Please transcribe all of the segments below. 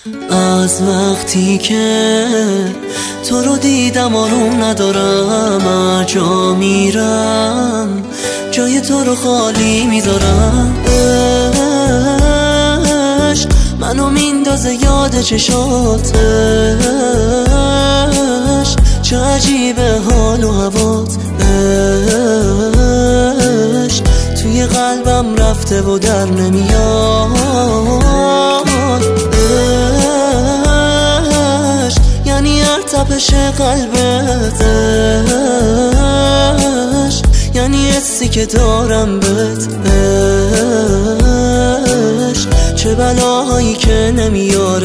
از وقتی که تو رو دیدم آروم ندارم، هر جا میرم جای تو رو خالی میذارم. عشق منو میندازه یاد چشاتش، چه عجیبه حال و هوات. عشق توی قلبم رفته و در نمیاد. عشق یعنی هر تپش قلبت، عشق یعنی حسی که دارم بهت. عشق چه بلاهایی که نمیاره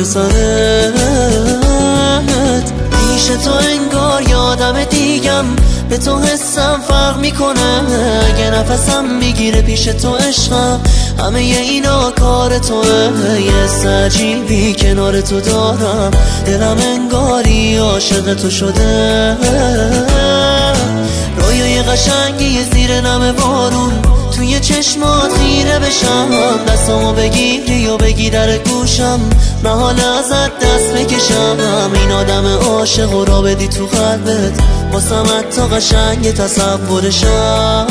سرت. پیش تو انگار یادم دیگم، به تو حسم فرق میکنه. اگه نفسم میگیره پیش تو عشقم، همه اینا کار توه. یه حس عجیبی کنار تو دارم، دلم انگاری عاشق تو شده. رویای قشنگی زیر نم بارون، توی چشمات خیره بشم. دستامو بگیری و بگی در گوشم، محال ازت دست بکشم. این آدم عاشق و را بدی تو قلبت، واسم حتی قشنگ تصورشم.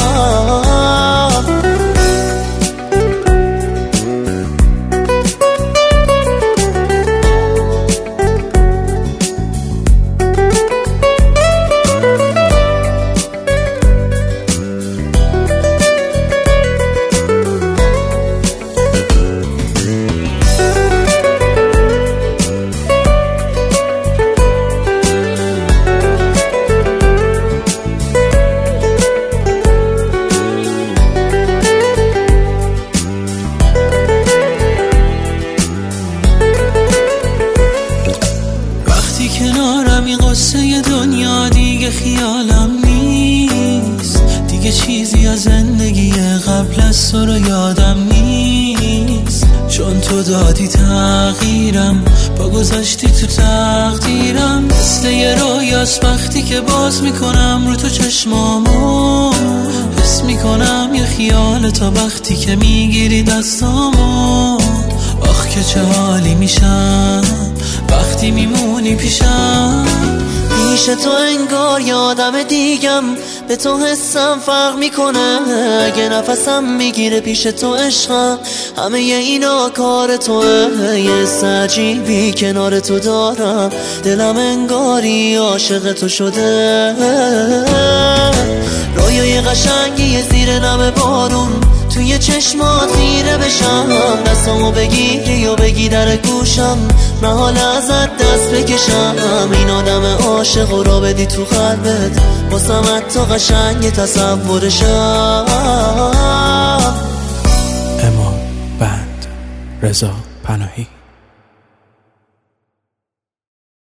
کنارم این قصه دنیا دیگه خیالم نیست، دیگه چیزی از زندگی قبل از تو رو یادم نیست. چون تو دادی تغییرم، با گذاشتی تو تقدیرم. مثل یه رویاست وقتی که باز میکنم رو تو چشمامو، حس میکنم یه خیال تا وقتی که میگیری دستامو. آخ که چه حالی میشم وقتی میمونی پیشم. پیش تو انگار یادم دیگم، به تو حسم فرق میکنه. اگه نفسم میگیره پیش تو عشقم، همه اینا کار توه. یه حس عجیبی کنار تو دارم، دلم انگاری عاشق تو شده. رویای قشنگی زیر نم بارون، توی چشمات خیره بشم. دستامو بگیری و بگی در گوشم، محال ازت دست بکشم. این آدم عاشق و را بدی تو قلبت، واسم حتی قشنگ تصورشم. امان بند رضا پناهی.